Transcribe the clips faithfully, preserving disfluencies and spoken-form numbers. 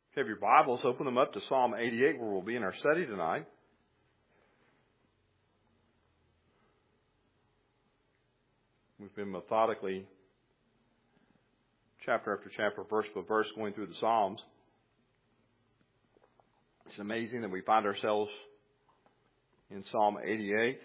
If you have your Bibles, open them up to Psalm eighty-eight, where we'll be in our study tonight. We've been methodically, chapter after chapter, verse by verse, going through the Psalms. It's amazing that we find ourselves in Psalm eighty-eight. It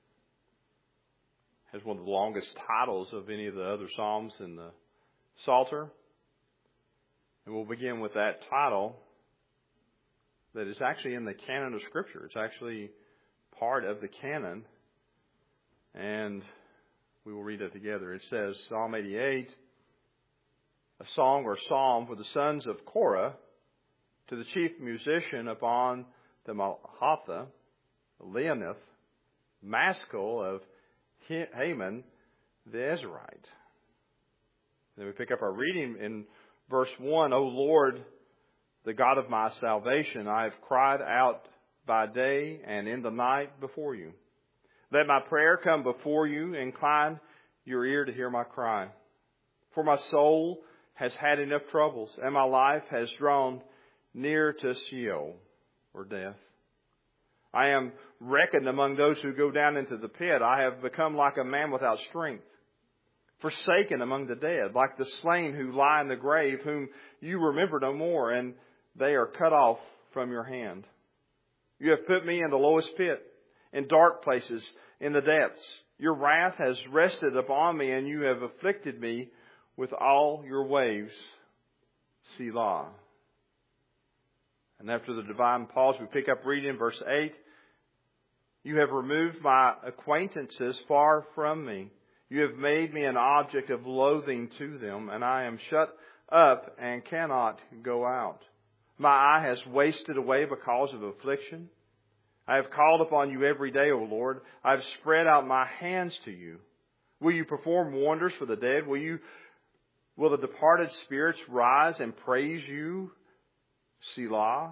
has one of the longest titles of any of the other Psalms in the Psalter. And we'll begin with that title that is actually in the canon of Scripture. It's actually part of the canon. And we will read that together. It says, Psalm eighty-eight, a song or psalm for the sons of Korah, to the chief musician upon the Mahatha, Leonoth, Maskil of Haman the Ezrahite. Then we pick up our reading in verse one, O Lord, the God of my salvation, I have cried out by day and in the night before you. Let my prayer come before you. Incline your ear to hear my cry. For my soul has had enough troubles, and my life has drawn near to Sheol, or death. I am reckoned among those who go down into the pit. I have become like a man without strength, forsaken among the dead, like the slain who lie in the grave, whom you remember no more, and they are cut off from your hand. You have put me in the lowest pit, in dark places, in the depths. Your wrath has rested upon me, and you have afflicted me with all your waves. Selah. And after the divine pause, we pick up reading in verse eight. You have removed my acquaintances far from me. You have made me an object of loathing to them, and I am shut up and cannot go out. My eye has wasted away because of affliction. I have called upon you every day, O Lord. I have spread out my hands to you. Will you perform wonders for the dead? Will you, will the departed spirits rise and praise you? Selah.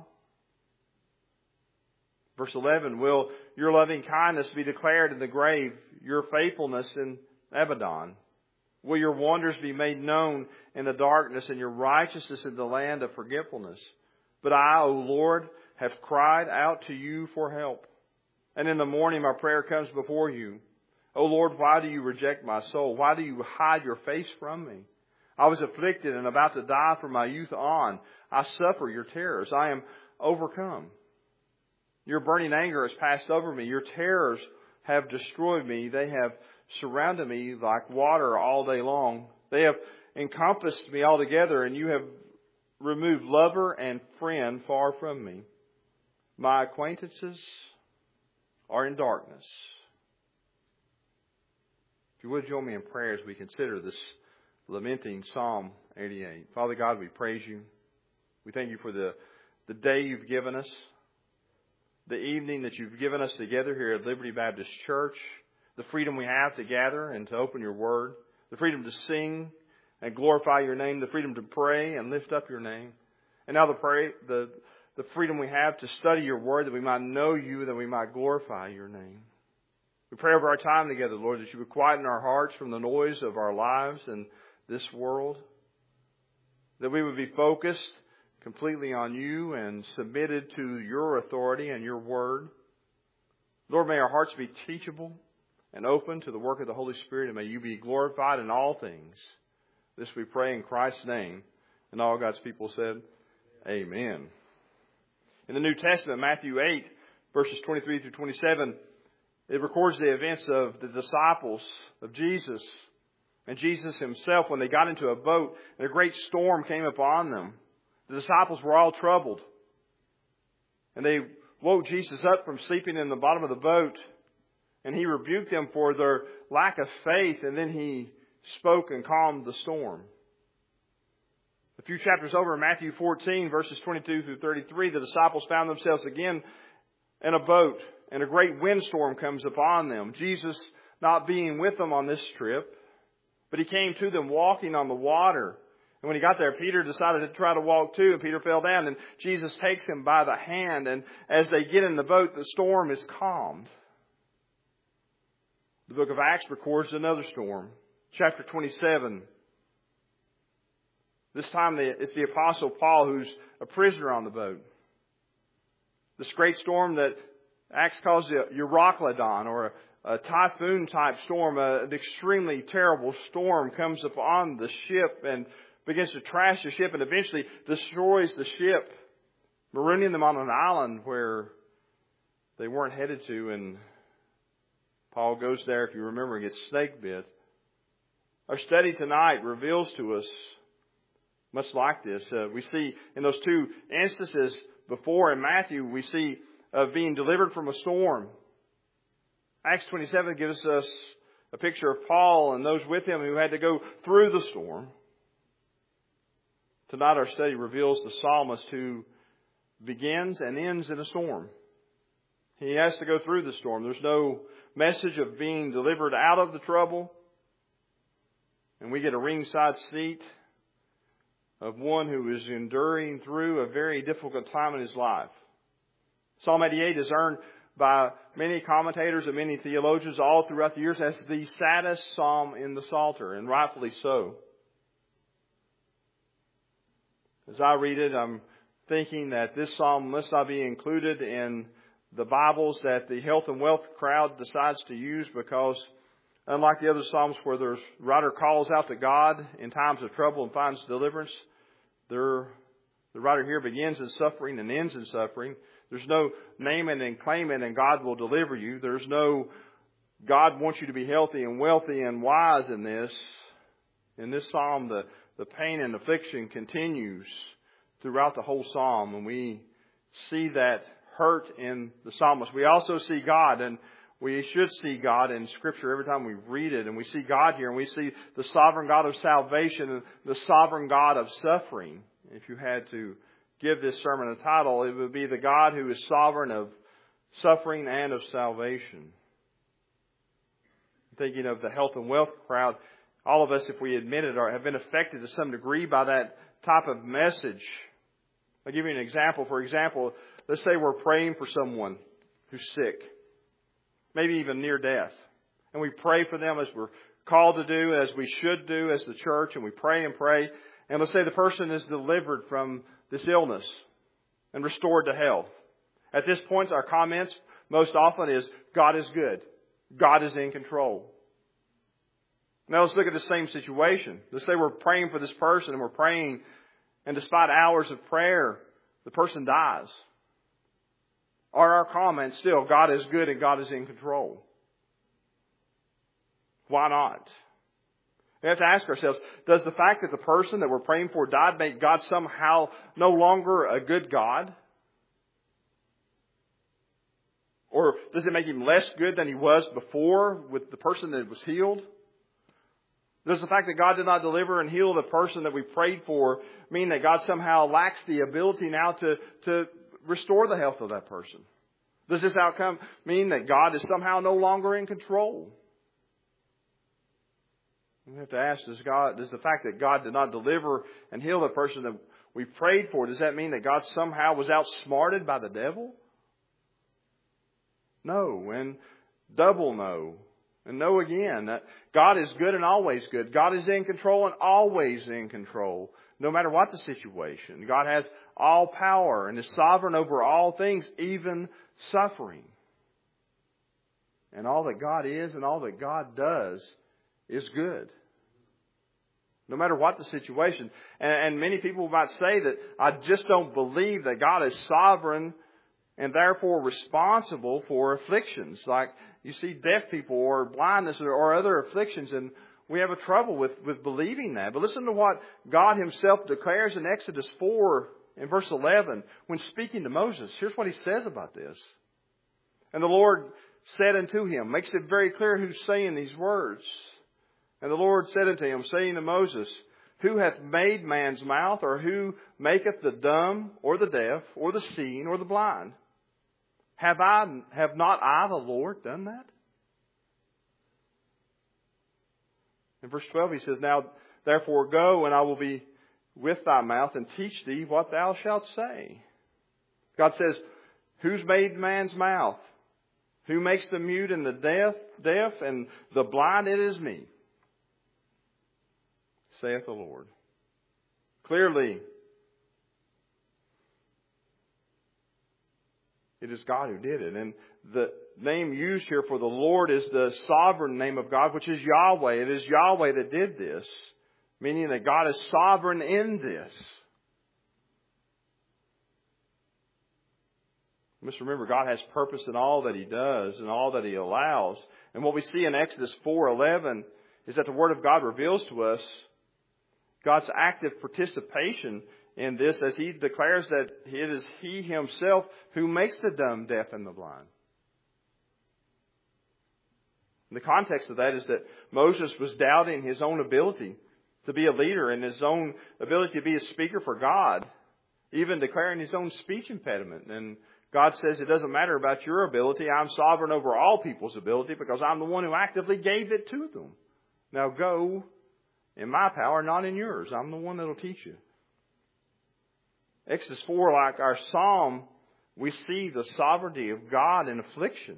Verse eleven, will your loving kindness be declared in the grave, your faithfulness in Abaddon? Will your wonders be made known in the darkness, and your righteousness in the land of forgetfulness? But I, O Lord, have cried out to you for help. And in the morning my prayer comes before you. O Lord, why do you reject my soul? Why do you hide your face from me? I was afflicted and about to die from my youth on. I suffer your terrors. I am overcome. Your burning anger has passed over me. Your terrors have destroyed me. They have surrounded me like water all day long. They have encompassed me altogether, and you have removed lover and friend far from me. My acquaintances are in darkness. If you would join me in prayer as we consider this lamenting Psalm eighty-eight. Father God, we praise you. We thank you for the, the day you've given us, the evening that you've given us together here at Liberty Baptist Church, the freedom we have to gather and to open your word, the freedom to sing and glorify your name, the freedom to pray and lift up your name, and now the pray, the, the freedom we have to study your word, that we might know you, that we might glorify your name. We pray over our time together, Lord, that you would quieten our hearts from the noise of our lives and this world, that we would be focused completely on you and submitted to your authority and your word. Lord, may our hearts be teachable and open to the work of the Holy Spirit, and may you be glorified in all things. This we pray in Christ's name. And all God's people said, Amen. In the New Testament, Matthew eight, verses twenty-three through twenty-seven, it records the events of the disciples of Jesus and Jesus himself when they got into a boat and a great storm came upon them. The disciples were all troubled. And they woke Jesus up from sleeping in the bottom of the boat. And he rebuked them for their lack of faith. And then he spoke and calmed the storm. A few chapters over in Matthew fourteen, verses twenty-two through thirty-three, the disciples found themselves again in a boat. And a great windstorm comes upon them. Jesus not being with them on this trip. But he came to them walking on the water. And when he got there, Peter decided to try to walk too, and Peter fell down. And Jesus takes him by the hand, and as they get in the boat, the storm is calmed. The book of Acts records another storm. Chapter twenty-seven. This time it's the Apostle Paul who's a prisoner on the boat. This great storm that Acts calls the Euroclydon, or a, a typhoon-type storm, a, an extremely terrible storm, comes upon the ship and begins to trash the ship and eventually destroys the ship, marooning them on an island where they weren't headed to. And Paul goes there, if you remember, and gets snake bit. Our study tonight reveals to us much like this. Uh, we see in those two instances before in Matthew, we see of uh, being delivered from a storm. Acts twenty-seven gives us a picture of Paul and those with him who had to go through the storm. Tonight our study reveals the psalmist who begins and ends in a storm. He has to go through the storm. There's no message of being delivered out of the trouble. And we get a ringside seat of one who is enduring through a very difficult time in his life. Psalm eighty-eight is earned by many commentators and many theologians all throughout the years as the saddest psalm in the Psalter, and rightfully so. As I read it, I'm thinking that this psalm must not be included in the Bibles that the health and wealth crowd decides to use, because unlike the other psalms where the writer calls out to God in times of trouble and finds deliverance, there, the writer here begins in suffering and ends in suffering. There's no name it and claim it and God will deliver you. There's no God wants you to be healthy and wealthy and wise in this. In this psalm, the, the pain and affliction continues throughout the whole psalm, and we see that hurt in the psalmist. We also see God, and we should see God in Scripture every time we read it. And we see God here, and we see the sovereign God of salvation and the sovereign God of suffering. If you had to give this sermon a title, it would be the God who is sovereign of suffering and of salvation. Thinking of the health and wealth crowd, all of us, if we admit it, are, have been affected to some degree by that type of message. I'll give you an example. For example, let's say we're praying for someone who's sick, maybe even near death. And we pray for them as we're called to do, as we should do as the church, and we pray and pray. And let's say the person is delivered from this illness and restored to health. At this point, our comments most often is, God is good. God is in control. Now let's look at the same situation. Let's say we're praying for this person and we're praying, and despite hours of prayer, the person dies. Are our comments still, God is good and God is in control? Why not? We have to ask ourselves, does the fact that the person that we're praying for died make God somehow no longer a good God? Or does it make Him less good than He was before with the person that was healed? Does the fact that God did not deliver and heal the person that we prayed for mean that God somehow lacks the ability now to, to restore the health of that person? Does this outcome mean that God is somehow no longer in control? We have to ask, does God, does the fact that God did not deliver and heal the person that we prayed for, does that mean that God somehow was outsmarted by the devil? No, and double no. And no again. God is good and always good. God is in control and always in control, no matter what the situation. God has all power and is sovereign over all things, even suffering. And all that God is and all that God does is good, no matter what the situation. And, and many people might say that I just don't believe that God is sovereign and therefore responsible for afflictions. Like you see deaf people or blindness or, or other afflictions, and we have a trouble with, with believing that. But listen to what God Himself declares in Exodus four in verse eleven when speaking to Moses. Here's what He says about this. And the Lord said unto him, makes it very clear who's saying these words. And the Lord said unto him, saying to Moses, who hath made man's mouth, or who maketh the dumb, or the deaf, or the seeing, or the blind? Have I, have not I, the Lord, done that? In verse twelve he says, now therefore go, and I will be with thy mouth, and teach thee what thou shalt say. God says, who's made man's mouth? Who makes the mute and the deaf, deaf and the blind? It is me, saith the Lord. Clearly, it is God who did it. And the name used here for the Lord is the sovereign name of God, which is Yahweh. It is Yahweh that did this, meaning that God is sovereign in this. We must remember God has purpose in all that He does and all that He allows. And what we see in Exodus four eleven is that the Word of God reveals to us God's active participation in this as He declares that it is He Himself who makes the dumb, deaf, and the blind. And the context of that is that Moses was doubting his own ability to be a leader and his own ability to be a speaker for God, even declaring his own speech impediment. And God says, it doesn't matter about your ability. I'm sovereign over all people's ability because I'm the one who actively gave it to them. Now go in my power, not in yours. I'm the one that will teach you. Exodus four, like our psalm, we see the sovereignty of God in affliction.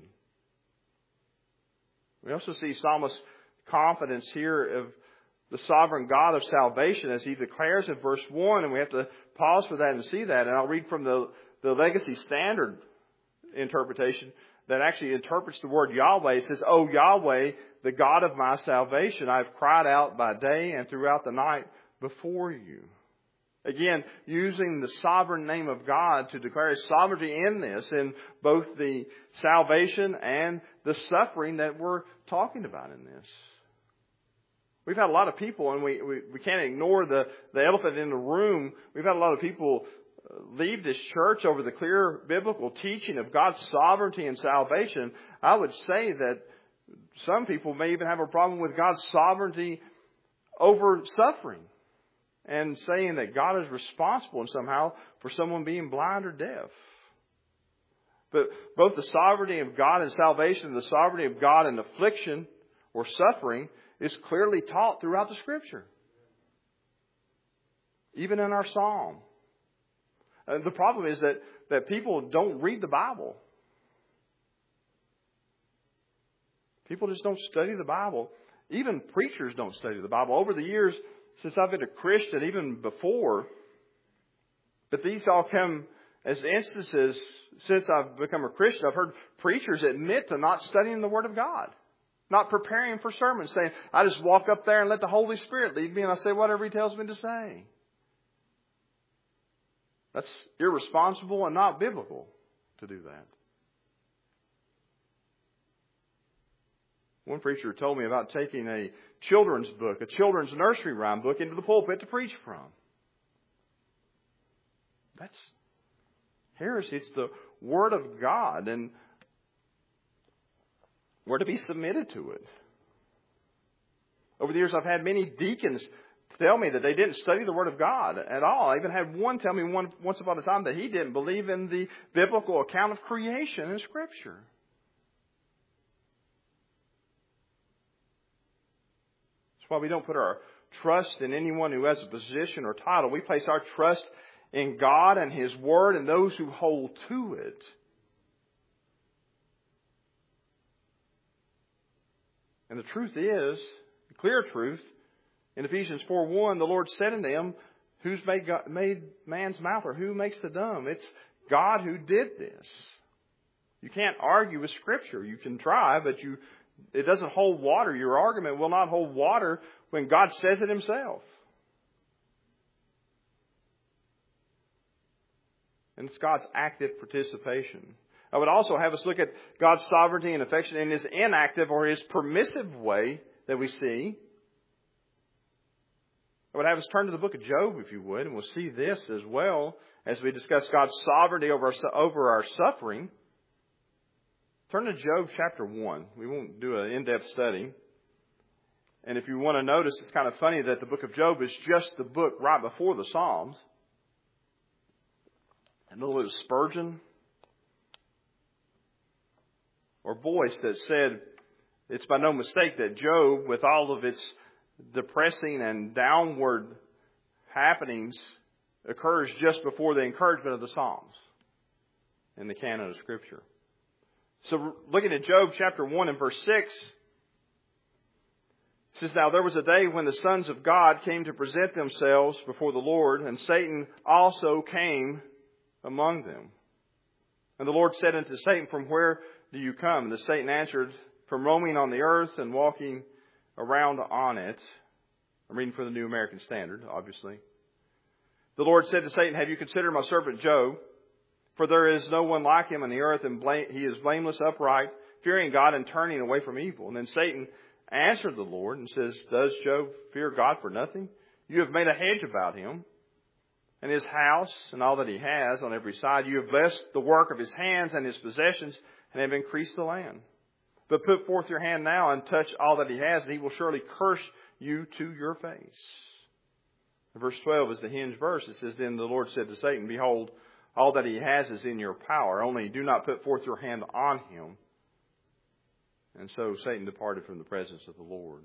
We also see psalmist's confidence here of the sovereign God of salvation as he declares in verse one, and we have to pause for that and see that. And I'll read from the, the Legacy Standard interpretation that actually interprets the word Yahweh. It says, "O Yahweh, the God of my salvation, I've cried out by day and throughout the night before you." Again, using the sovereign name of God to declare His sovereignty in this, in both the salvation and the suffering that we're talking about in this. We've had a lot of people, and we, we, we can't ignore the, the elephant in the room. We've had a lot of people leave this church over the clear biblical teaching of God's sovereignty and salvation. I would say that some people may even have a problem with God's sovereignty over suffering, and saying that God is responsible somehow for someone being blind or deaf. But both the sovereignty of God in salvation and the sovereignty of God in affliction or suffering is clearly taught throughout the Scripture. Even in our psalm. And the problem is that, that people don't read the Bible. People just don't study the Bible. Even preachers don't study the Bible. Over the years, since I've been a Christian, even before, but these all come as instances since I've become a Christian. I've heard preachers admit to not studying the Word of God, not preparing for sermons, saying, I just walk up there and let the Holy Spirit lead me and I say whatever He tells me to say. That's irresponsible and not biblical to do that. One preacher told me about taking a children's book, a children's nursery rhyme book, into the pulpit to preach from. That's heresy. It's the Word of God, and we're to be submitted to it. Over the years, I've had many deacons tell me that they didn't study the Word of God at all. I even had one tell me one, once upon a time that he didn't believe in the biblical account of creation in Scripture. That's why we don't put our trust in anyone who has a position or title. We place our trust in God and His Word and those who hold to it. And the truth is, the clear truth, in Ephesians four one, the Lord said unto him, who's made, God, made man's mouth, or who makes the dumb? It's God who did this. You can't argue with Scripture. You can try, but you it doesn't hold water. Your argument will not hold water when God says it Himself. And it's God's active participation. I would also have us look at God's sovereignty and affection in His inactive or His permissive way that we see. I would have us turn to the book of Job, if you would, and we'll see this as well as we discuss God's sovereignty over our, over our suffering. Turn to Job chapter one. We won't do an in-depth study. And if you want to notice, it's kind of funny that the book of Job is just the book right before the Psalms. And a little Spurgeon or voice that said, it's by no mistake that Job, with all of its depressing and downward happenings, occurs just before the encouragement of the Psalms in the canon of Scripture. So looking at Job chapter one and verse six, It says, now there was a day when the sons of God came to present themselves before the Lord, and Satan also came among them. And the Lord said unto Satan, from where do you come? And the Satan answered, from roaming on the earth and walking around on it. I'm reading from the New American Standard, obviously. The Lord said to Satan, have you considered my servant Job? For there is no one like him on the earth, and blame, he is blameless, upright, fearing God and turning away from evil. And then Satan answered the Lord and says, does Job fear God for nothing? You have made a hedge about him and his house and all that he has on every side. You have blessed the work of his hands and his possessions and have increased the land. But put forth your hand now and touch all that he has, and he will surely curse you to your face. Verse twelve is the hinge verse. It says, then the Lord said to Satan, behold, all that he has is in your power. Only do not put forth your hand on him. And so Satan departed from the presence of the Lord.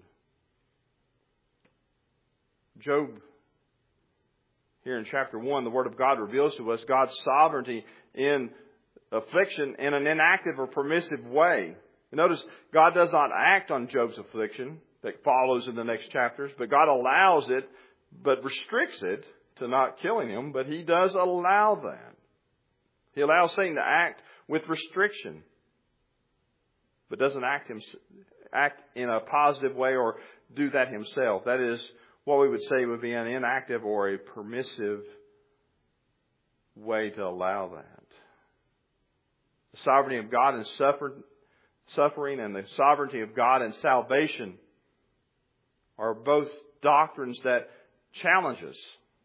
Job, here in chapter one, the Word of God reveals to us God's sovereignty in affliction in an inactive or permissive way. Notice, God does not act on Job's affliction that follows in the next chapters, but God allows it, but restricts it to not killing him, but He does allow that. He allows Satan to act with restriction, but doesn't act, him, act in a positive way or do that himself. That is what we would say would be an inactive or a permissive way to allow that. The sovereignty of God in suffering and the sovereignty of God in salvation are both doctrines that challenge us,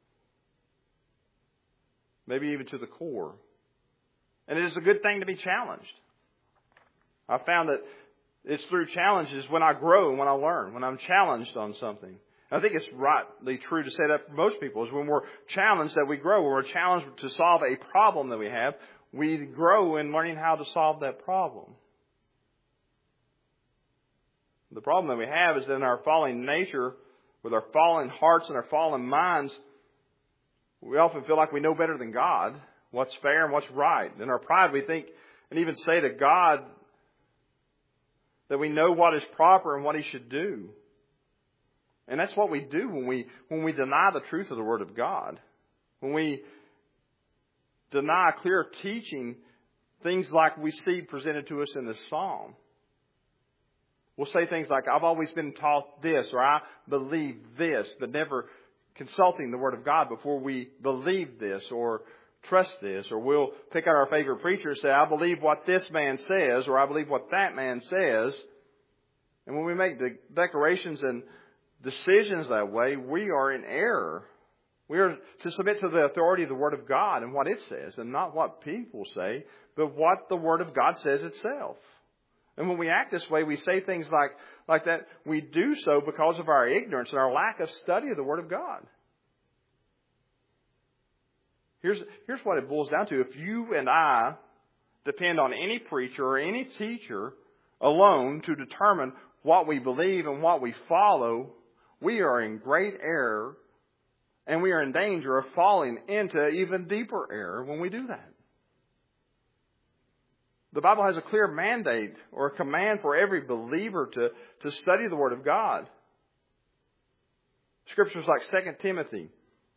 maybe even to the core. And it is a good thing to be challenged. I found that it's through challenges when I grow and when I learn, when I'm challenged on something. I think it's rightly true to say that for most people is when we're challenged that we grow. When we're challenged to solve a problem that we have, we grow in learning how to solve that problem. The problem that we have is that in our fallen nature, with our fallen hearts and our fallen minds, we often feel like we know better than God what's fair and what's right. In our pride, we think and even say to God that we know what is proper and what He should do. And that's what we do when we when we deny the truth of the Word of God. When we deny clear teaching, things like we see presented to us in this psalm. We'll say things like, I've always been taught this, or I believe this, but never consulting the Word of God before we believe this or trust this. Or we'll pick out our favorite preacher and say, I believe what this man says, or I believe what that man says. And when we make the declarations and decisions that way, we are in error. We are to submit to the authority of the Word of God and what it says, and not what people say, but what the Word of God says itself. And when we act this way, we say things like, like that. We do so because of our ignorance and our lack of study of the Word of God. Here's, here's what it boils down to. If you and I depend on any preacher or any teacher alone to determine what we believe and what we follow, we are in great error, and we are in danger of falling into even deeper error when we do that. The Bible has a clear mandate or a command for every believer to, to study the Word of God. Scriptures like Second Timothy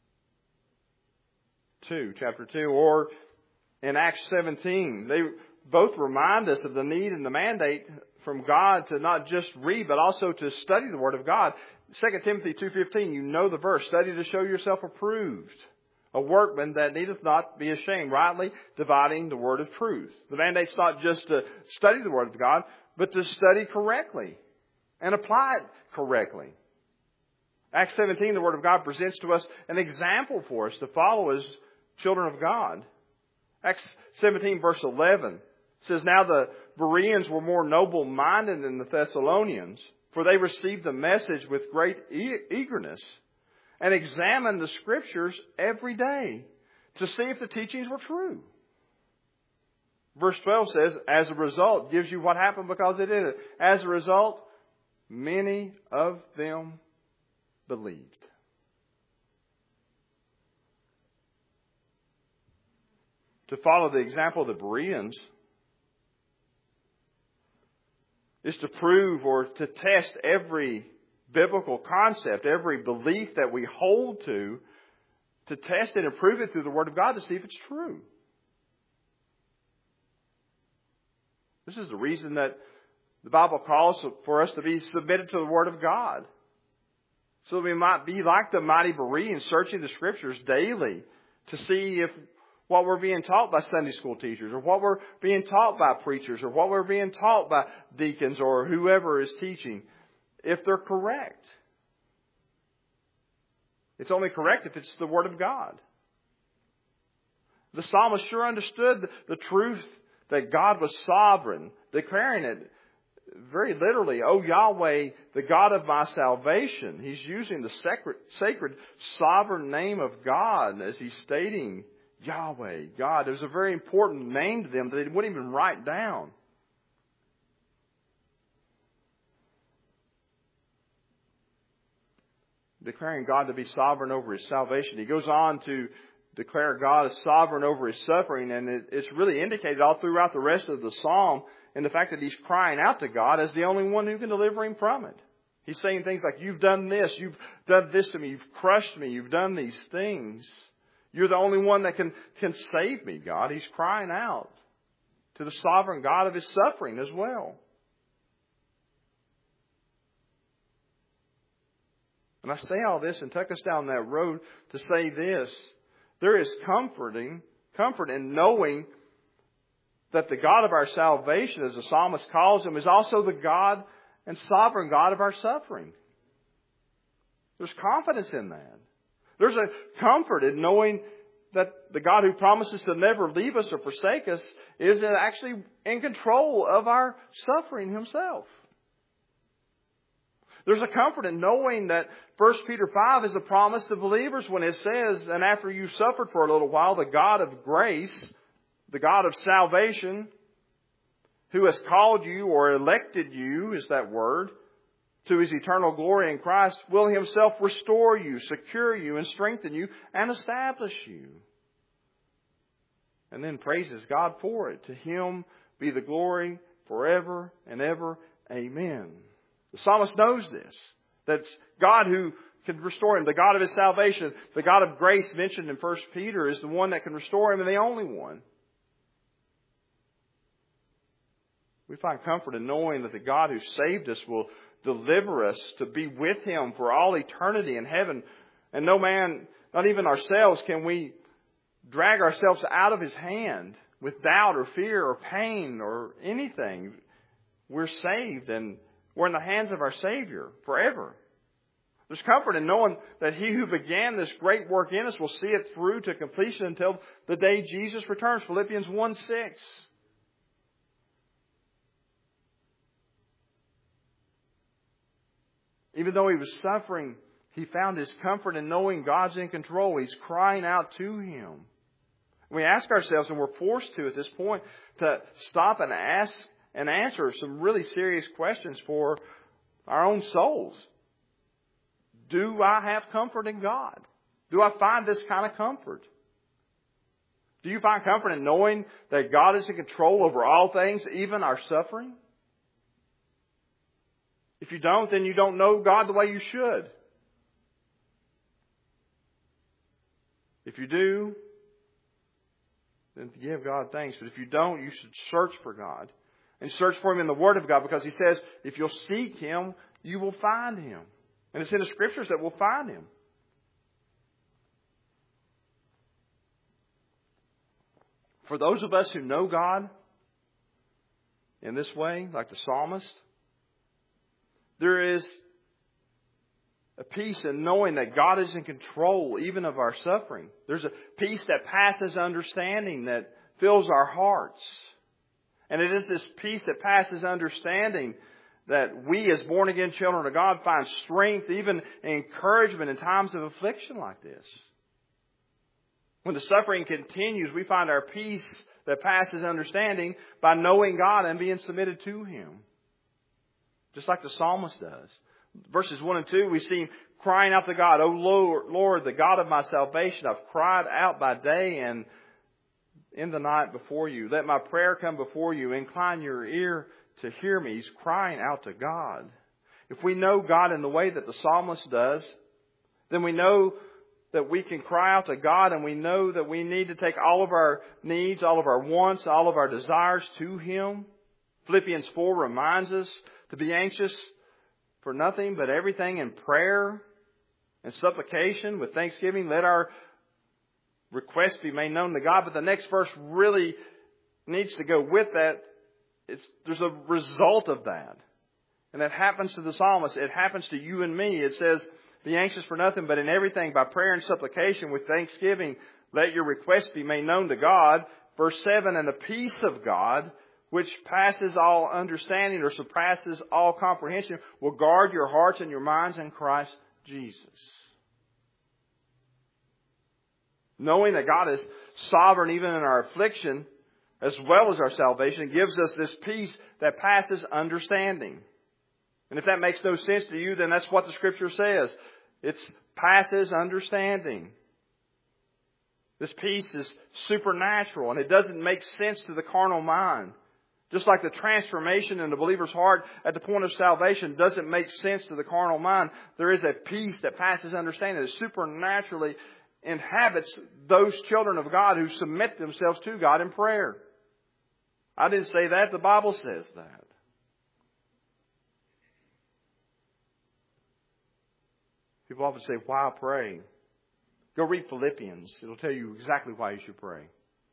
two, chapter two, or in Acts seventeen, they both remind us of the need and the mandate from God to not just read, but also to study the Word of God. Second Timothy two fifteen, you know the verse, study to show yourself approved, a workman that needeth not be ashamed, rightly dividing the word of truth. The mandate's not just to study the Word of God, but to study correctly and apply it correctly. Acts seventeen, the Word of God presents to us an example for us to follow as children of God. Acts seventeen, verse eleven says, now the Bereans were more noble-minded than the Thessalonians, for they received the message with great e- eagerness and examined the Scriptures every day to see if the teachings were true. Verse twelve says, as a result, gives you what happened because they did it. As a result, many of them believed. To follow the example of the Bereans is to prove or to test every biblical concept, every belief that we hold to, to test it and prove it through the Word of God to see if it's true. This is the reason that the Bible calls for us to be submitted to the Word of God. So that we might be like the mighty Bereans, searching the Scriptures daily to see if what we're being taught by Sunday school teachers, or what we're being taught by preachers, or what we're being taught by deacons, or whoever is teaching, if they're correct. It's only correct if it's the Word of God. The psalmist sure understood the truth that God was sovereign, declaring it very literally, "O Yahweh, the God of my salvation." He's using the sacred, sacred sovereign name of God as he's stating Yahweh, God. It was a very important name to them that they wouldn't even write down. Declaring God to be sovereign over his salvation. He goes on to declare God as sovereign over his suffering, and it, it's really indicated all throughout the rest of the psalm in the fact that he's crying out to God as the only one who can deliver him from it. He's saying things like, "You've done this, you've done this to me, you've crushed me, you've done these things. You're the only one that can, can save me, God." He's crying out to the sovereign God of his suffering as well. And I say all this and take us down that road to say this. There is comforting, comfort in knowing that the God of our salvation, as the psalmist calls him, is also the God and sovereign God of our suffering. There's confidence in that. There's a comfort in knowing that the God who promises to never leave us or forsake us is actually in control of our suffering himself. There's a comfort in knowing that First Peter five is a promise to believers when it says, "And after you've suffered for a little while, the God of grace, the God of salvation, who has called you or elected you," is that word, "to his eternal glory in Christ, will himself restore you, secure you, and strengthen you, and establish you." And then praises God for it. "To him be the glory forever and ever. Amen." The psalmist knows this. That's God who can restore him. The God of his salvation, the God of grace mentioned in First Peter, is the one that can restore him and the only one. We find comfort in knowing that the God who saved us will deliver us to be with him for all eternity in heaven. And no man, not even ourselves, can we drag ourselves out of his hand with doubt or fear or pain or anything. We're saved and we're in the hands of our Savior forever. There's comfort in knowing that he who began this great work in us will see it through to completion until the day Jesus returns. Philippians one six. Even though he was suffering, he found his comfort in knowing God's in control. He's crying out to him. We ask ourselves, and we're forced to at this point, to stop and ask and answer some really serious questions for our own souls. Do I have comfort in God? Do I find this kind of comfort? Do you find comfort in knowing that God is in control over all things, even our suffering? If you don't, then you don't know God the way you should. If you do, then give God thanks. But if you don't, you should search for God. And search for him in the Word of God, because he says, if you'll seek him, you will find him. And it's in the Scriptures that we'll find him. For those of us who know God in this way, like the psalmist, there is a peace in knowing that God is in control even of our suffering. There's a peace that passes understanding that fills our hearts. And it is this peace that passes understanding that we as born-again children of God find strength, even encouragement in times of affliction like this. When the suffering continues, we find our peace that passes understanding by knowing God and being submitted to him. Just like the psalmist does. Verses one and two, we see him crying out to God, "O Lord, Lord, the God of my salvation, I've cried out by day and in the night before you. Let my prayer come before you. Incline your ear to hear me." He's crying out to God. if we know God in the way that the psalmist does, then we know that we can cry out to God, and we know that we need to take all of our needs, all of our wants, all of our desires to Him. Philippians four reminds us to be anxious for nothing but everything in prayer and supplication with thanksgiving. Let our requests be made known to God. But the next verse really needs to go with that. It's, there's a result of that. And that happens to the psalmist. It happens to you and me. It says, be anxious for nothing, but in everything by prayer and supplication with thanksgiving, let your requests be made known to God. Verse seven, and the peace of God, which passes all understanding or surpasses all comprehension, will guard your hearts and your minds in Christ Jesus. Knowing that God is sovereign even in our affliction as well as our salvation gives us this peace that passes understanding. And if that makes no sense to you, then that's what the Scripture says. It passes understanding. This peace is supernatural, and it doesn't make sense to the carnal mind. Just like the transformation in the believer's heart at the point of salvation doesn't make sense to the carnal mind, there is a peace that passes understanding that supernaturally inhabits those children of God who submit themselves to God in prayer. I didn't say that. The Bible says that. People often say, why pray? Go read Philippians. It'll tell you exactly why you should pray.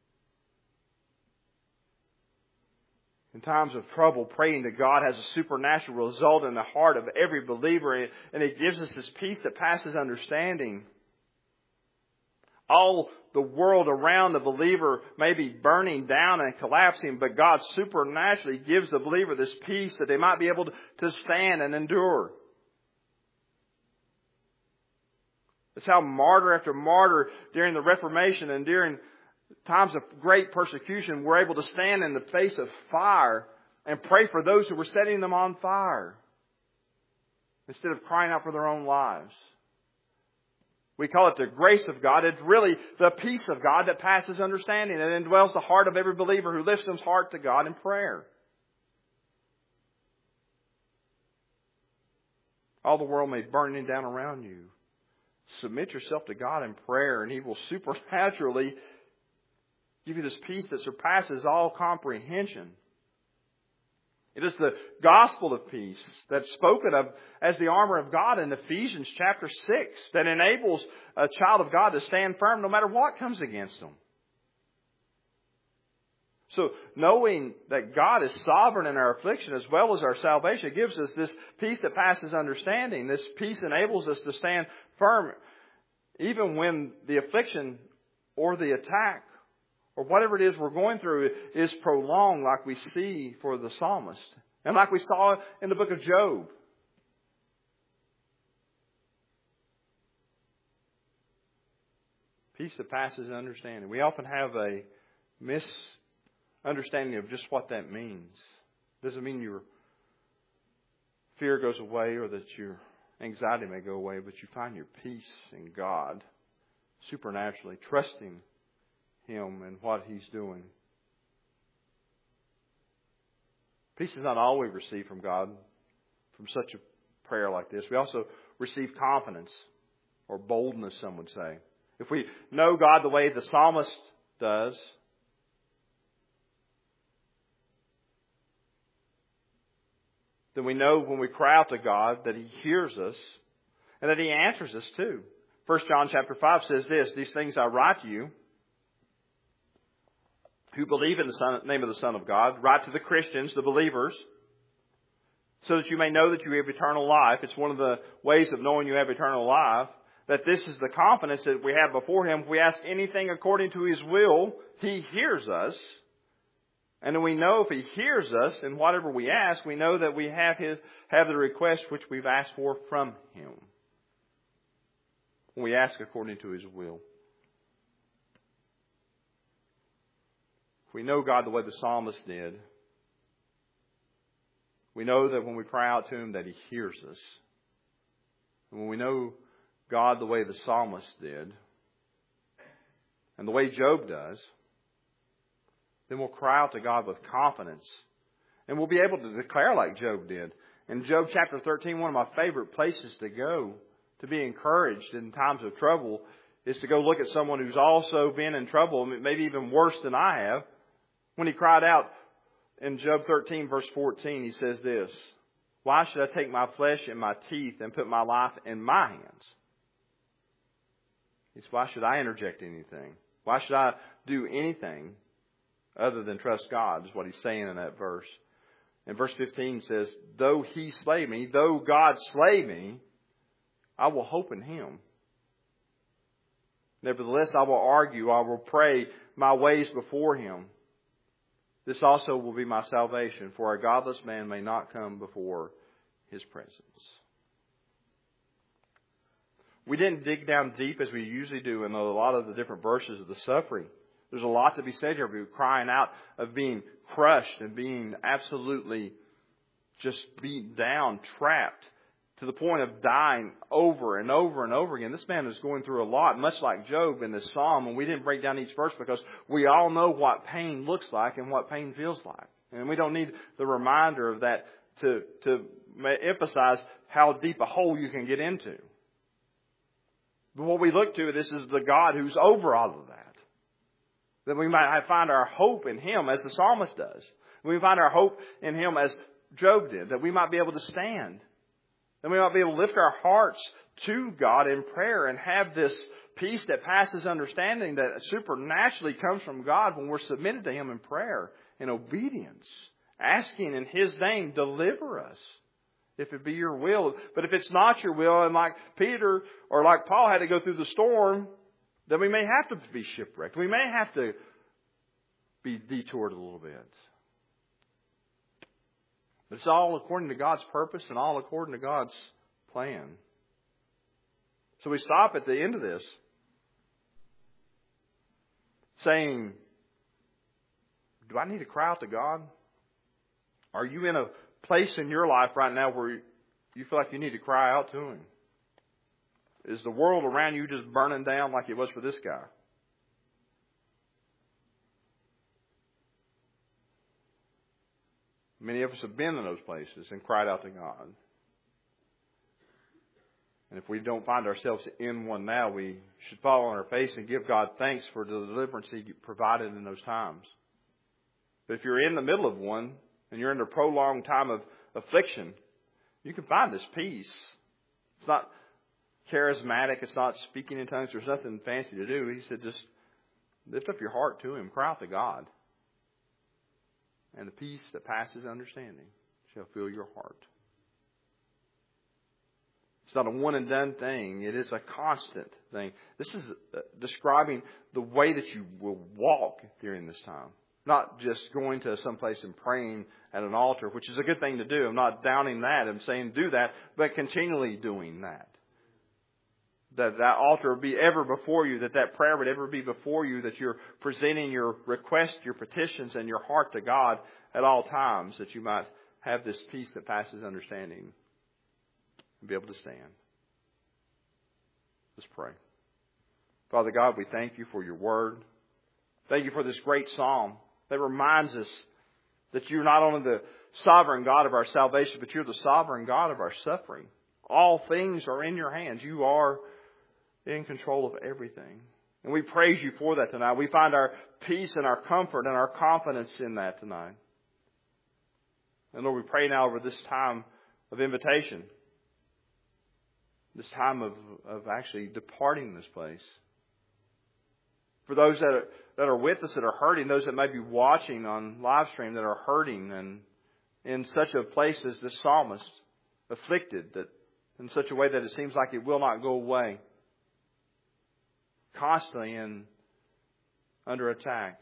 In times of trouble, praying to God has a supernatural result in the heart of every believer, and it gives us this peace that passes understanding. All the world around the believer may be burning down and collapsing, but God supernaturally gives the believer this peace that they might be able to stand and endure. It's how martyr after martyr during the Reformation and during times of great persecution were able to stand in the face of fire and pray for those who were setting them on fire instead of crying out for their own lives. We call it the grace of God. It's really the peace of God that passes understanding and indwells the heart of every believer who lifts his heart to God in prayer. All the world may be burning down around you. Submit yourself to God in prayer, and He will supernaturally give you this peace that surpasses all comprehension. It is the gospel of peace that's spoken of as the armor of God in Ephesians chapter six that enables a child of God to stand firm no matter what comes against them. So knowing that God is sovereign in our affliction as well as our salvation gives us this peace that passes understanding. This peace enables us to stand firm even when the affliction or the attack or whatever it is we're going through is prolonged, like we see for the psalmist and like we saw in the book of Job. Peace that passes understanding. We often have a misunderstanding of just what that means. It doesn't mean your fear goes away or that your anxiety may go away, but you find your peace in God supernaturally, trusting Him and what He's doing. Peace is not all we receive from God from such a prayer like this. We also receive confidence or boldness, some would say. If we know God the way the psalmist does, then we know when we cry out to God that He hears us and that He answers us too. First John chapter five says this, these things I write to you who believe in the Son, name of the Son of God, write to the Christians, the believers, so that you may know that you have eternal life. It's one of the ways of knowing you have eternal life, that this is the confidence that we have before Him. If we ask anything according to His will, He hears us. And we know if He hears us in whatever we ask, we know that we have His, have the request which we've asked for from Him. When we ask according to His will. We know God the way the psalmist did. We know that when we cry out to Him that He hears us. And when we know God the way the psalmist did, and the way Job does, then we'll cry out to God with confidence. And we'll be able to declare like Job did. In Job chapter thirteen, one of my favorite places to go to be encouraged in times of trouble is to go look at someone who's also been in trouble, maybe even worse than I have. When he cried out in Job thirteen verse fourteen, he says this, "Why should I take my flesh in my teeth and put my life in my hands?" He says, why should I interject anything? Why should I do anything other than trust God, is what he's saying in that verse. And verse fifteen says, "Though he slay me, though God slay me, I will hope in him. Nevertheless, I will argue, I will pray my ways before him. This also will be my salvation, for a godless man may not come before his presence." We didn't dig down deep as we usually do in a lot of the different verses of the suffering. There's a lot to be said here of crying out, of being crushed and being absolutely just beat down, trapped, to the point of dying over and over and over again. This man is going through a lot, much like Job in this psalm. And we didn't break down each verse because we all know what pain looks like and what pain feels like. And we don't need the reminder of that to, to emphasize how deep a hole you can get into. But what we look to, this is the God who's over all of that. That we might find our hope in him as the psalmist does. We find our hope in him as Job did. That we might be able to stand. That we might be able to lift our hearts to God in prayer and have this peace that passes understanding that supernaturally comes from God when we're submitted to him in prayer and obedience. Asking in his name, deliver us. If it be your will. But if it's not your will, and like Peter or like Paul had to go through the storm, then we may have to be shipwrecked. We may have to be detoured a little bit. But it's all according to God's purpose and all according to God's plan. So we stop at the end of this saying, do I need to cry out to God? Are you in a place in your life right now where you feel like you need to cry out to him? Is the world around you just burning down like it was for this guy? Many of us have been in those places and cried out to God. And if we don't find ourselves in one now, we should fall on our face and give God thanks for the deliverance He provided in those times. But if you're in the middle of one, and you're in a prolonged time of affliction, you can find this peace. It's not charismatic. It's not speaking in tongues. There's nothing fancy to do. He said, just lift up your heart to him. Cry out to God. And the peace that passes understanding shall fill your heart. It's not a one and done thing. It is a constant thing. This is describing the way that you will walk during this time. Not just going to some place and praying at an altar, which is a good thing to do. I'm not downing that. I'm saying do that, but continually doing that. That that altar would be ever before you, that that prayer would ever be before you, that you're presenting your requests, your petitions, and your heart to God at all times, that you might have this peace that passes understanding and be able to stand. Let's pray. Father God, we thank you for your word. Thank you for this great psalm that reminds us that you're not only the sovereign God of our salvation, but you're the sovereign God of our suffering. All things are in your hands. You are in control of everything. And we praise you for that tonight. We find our peace and our comfort and our confidence in that tonight. And Lord, we pray now over this time of invitation. This time of, of actually departing this place. For those that are, that are with us that are hurting, those that may be watching on live stream that are hurting and in such a place as this psalmist, afflicted, that in such a way that it seems like it will not go away. Constantly in under attack.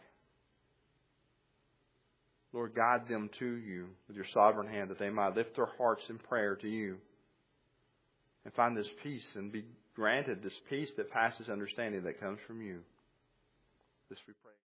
Lord, guide them to you with your sovereign hand that they might lift their hearts in prayer to you and find this peace and be granted this peace that passes understanding that comes from you. This we pray.